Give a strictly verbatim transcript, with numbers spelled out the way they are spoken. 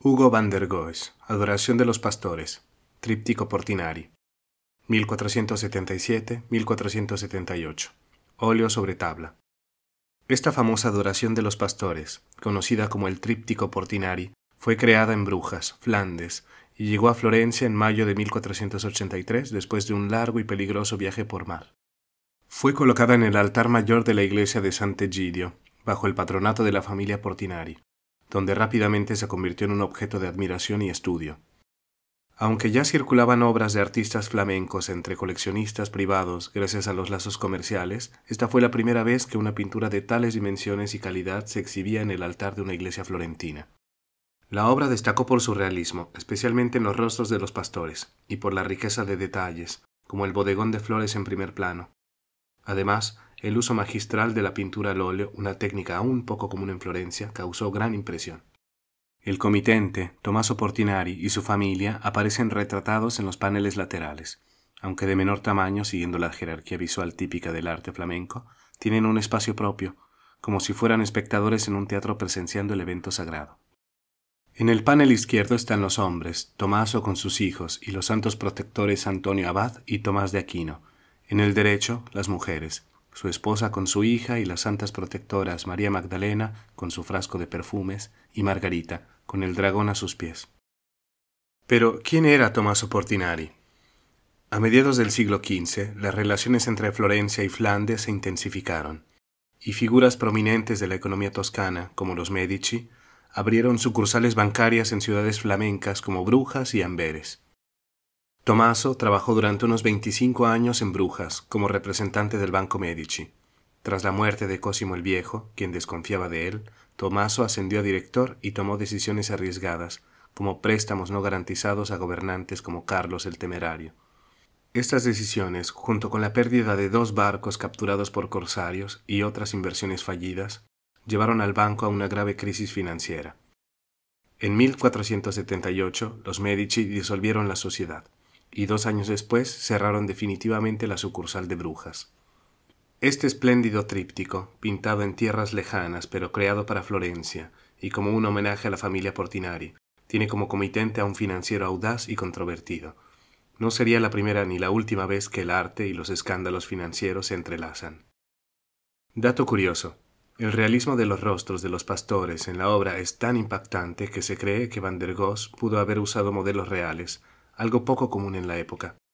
Hugo van der Goes, Adoración de los Pastores, Tríptico Portinari, mil cuatrocientos setenta y siete a mil cuatrocientos setenta y ocho, óleo sobre tabla. Esta famosa Adoración de los Pastores, conocida como el Tríptico Portinari, fue creada en Brujas, Flandes, y llegó a Florencia en mayo de mil cuatrocientos ochenta y tres después de un largo y peligroso viaje por mar. Fue colocada en el altar mayor de la iglesia de Sant'Egidio, bajo el patronato de la familia Portinari, donde rápidamente se convirtió en un objeto de admiración y estudio. Aunque ya circulaban obras de artistas flamencos entre coleccionistas privados gracias a los lazos comerciales, esta fue la primera vez que una pintura de tales dimensiones y calidad se exhibía en el altar de una iglesia florentina. La obra destacó por su realismo, especialmente en los rostros de los pastores, y por la riqueza de detalles, como el bodegón de flores en primer plano. Además, el uso magistral de la pintura al óleo, una técnica aún poco común en Florencia, causó gran impresión. El comitente, Tommaso Portinari y su familia aparecen retratados en los paneles laterales, aunque de menor tamaño siguiendo la jerarquía visual típica del arte flamenco, tienen un espacio propio, como si fueran espectadores en un teatro presenciando el evento sagrado. En el panel izquierdo están los hombres, Tommaso con sus hijos y los santos protectores Antonio Abad y Tomás de Aquino. En el derecho, las mujeres, su esposa con su hija y las santas protectoras María Magdalena con su frasco de perfumes y Margarita con el dragón a sus pies. Pero, ¿quién era Tommaso Portinari? A mediados del siglo quince, las relaciones entre Florencia y Flandes se intensificaron, y figuras prominentes de la economía toscana, como los Medici, abrieron sucursales bancarias en ciudades flamencas como Brujas y Amberes. Tommaso trabajó durante unos veinticinco años en Brujas como representante del Banco Medici. Tras la muerte de Cosimo el Viejo, quien desconfiaba de él, Tommaso ascendió a director y tomó decisiones arriesgadas, como préstamos no garantizados a gobernantes como Carlos el Temerario. Estas decisiones, junto con la pérdida de dos barcos capturados por corsarios y otras inversiones fallidas, llevaron al banco a una grave crisis financiera. En mil cuatrocientos setenta y ocho, los Medici disolvieron la sociedad, y dos años después cerraron definitivamente la sucursal de Brujas. Este espléndido tríptico, pintado en tierras lejanas pero creado para Florencia, y como un homenaje a la familia Portinari, tiene como comitente a un financiero audaz y controvertido. No sería la primera ni la última vez que el arte y los escándalos financieros se entrelazan. Dato curioso. El realismo de los rostros de los pastores en la obra es tan impactante que se cree que Van der Goes pudo haber usado modelos reales, algo poco común en la época.